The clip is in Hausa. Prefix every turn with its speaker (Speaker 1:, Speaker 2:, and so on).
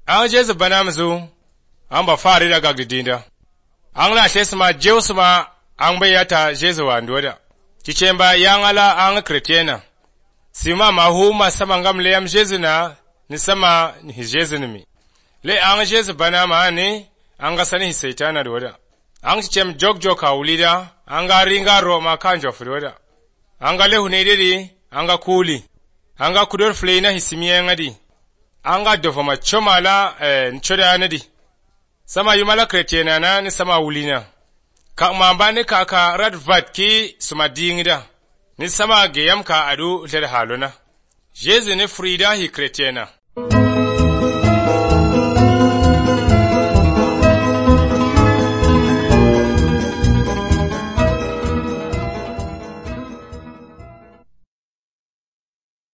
Speaker 1: An Jesu bana mzu, an ba fari da gagdidinda. An la shesma jeusma an bayata Jesu wandoda. Chichemba yangala an kretiena. Sima mahuma sama ngam leyam Jesu na ni sama ni Jesu nimi. Le an Jesu bana ma ni an ga sani saitana doda. An chichem jog hawlida an ga ringa roma kanjo fudoda. An ga lehu ne dede an ga kuli. An ga kudur fleina hisimiye ngadi. An ga dofama chomala nchoda nadi. Sama yumala kretiena na ni sama wulina. Ka mamba ni kaka radvat ki suma dingida. Ni sama geyam ka adu led haluna. Jesu ni frida hi kretiena.